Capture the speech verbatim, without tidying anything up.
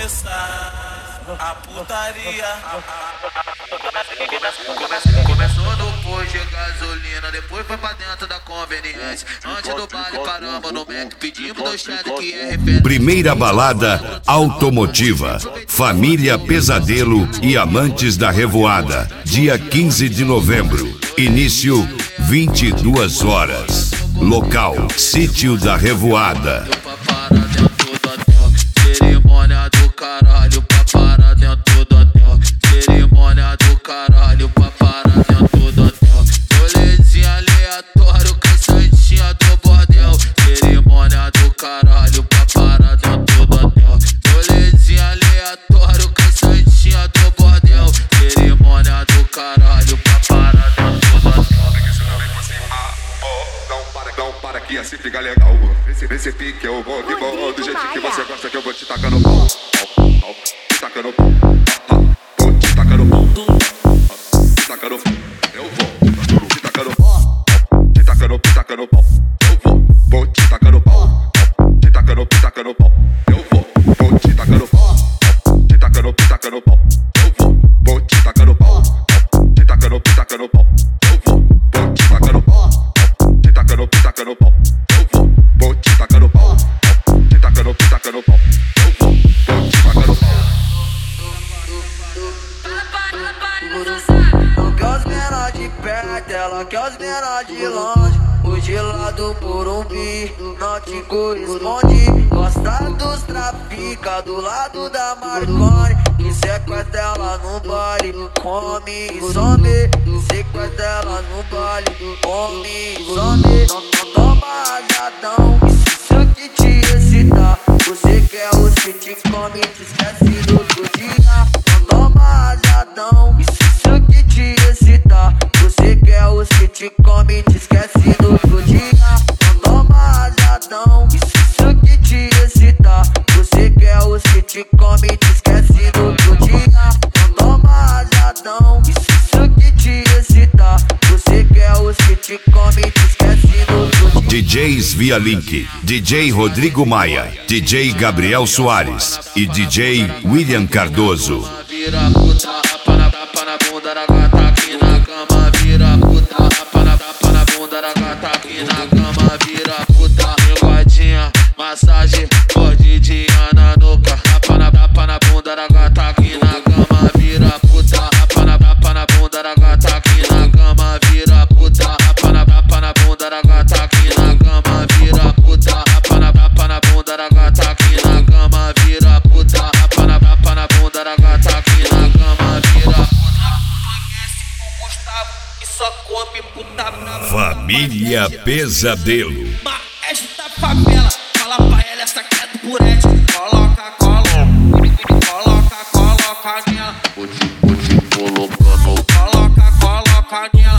começar a putaria. Começou no posto de gasolina, depois foi pra dentro da conveniência. Antes do baile paramos no Mac, pedimos dois chá que é referência. Primeira balada automotiva. Família Pesadelo e Amantes da Revoada. Dia quinze de novembro. Início vinte e duas horas. Local: Sítio da Revoada. Cerimônia do caralho pra parar dentro do hotel. Cerimônia do caralho pra parar dentro do hotel. Rolezinho aleatório com a santinha do bordel. Cerimônia do caralho pra parar dentro do hotel. Rolezinho aleatório com a santinha do bordel. Cerimônia do caralho pra parar dentro do hotel. Não para, não para que assim fica legal. Esse, esse pique eu vou que vou. Do jeito que você gosta que eu vou te tacar no pau. Te tacar no pau. Vou te tacar no pau. Te tacar no pau. Eu vou. Te tacar no pau. Te tacar no pau. Te tacar no pau. Eu vou. Vou te tacar no pau. Te tacar no pau. Te tacar no pau. Eu vou. Vou te tacar no pau. Te tacar no pau. Te tacar no pau. Eu vou. Vou te tacar no pau. Te tacar no pau. Te tacar no pau. Eu vou. Vou te tacar no pau. Te tacar no pau. Taca no pau. Eu vou. Vou te tacar no pau. Te tacar no pau. Taca no pau. Eu vou. Vou te tacar no pau. Não quer os menores de perto, ela quer os menores de longe. O de lá do Morumbi não te corresponde. Gosta dos trafica do lado da Marconi. E sequestra ela no baile, come e some. Sequestra ela no baile, come e some. Não, não toma rajadão, isso aqui te excita. Você quer os que te come, te esquece do outro dia. Não toma rajadão, isso aqui te excita. Você quer os que te come, te esquece do outro dia. Não toma rajadão, isso aqui te excita. Você quer os que te come, te esquece do outro dia. Não toma rajadão, isso aqui te excita. Você quer os que te come, te esquece do outro dia. D Js via link: D J Rodrigo Maia, D J Gabriel Soares e D J William Cardoso. Vira puta, rapa na, rapa na bunda da gata aqui na cama. Vira puta, rapa na, rapa na bunda da gata aqui na cama. Vira puta, enguadinha, massagem, mordidinha na nuca. Rapa na, rapa na bunda da gata aqui na cama. Vira puta, rapa na, rapa na bunda da gata aqui na cama. Vira puta, rapa na, rapa na bunda da gata aqui na cama. Vira puta, rapa na, rapa na bunda da gata aqui na cama. Vira puta, rapa na, rapa na bunda da gata aqui na cama. Vira puta, conhece o Gustavo que só come puta brava. Família Pesadelo. Maestro da favela, fala pra ela essa que é do purete. Coloca, coloca, coloca, coloca nela. Vou te, vou te colocando. Coloca, coloca nela.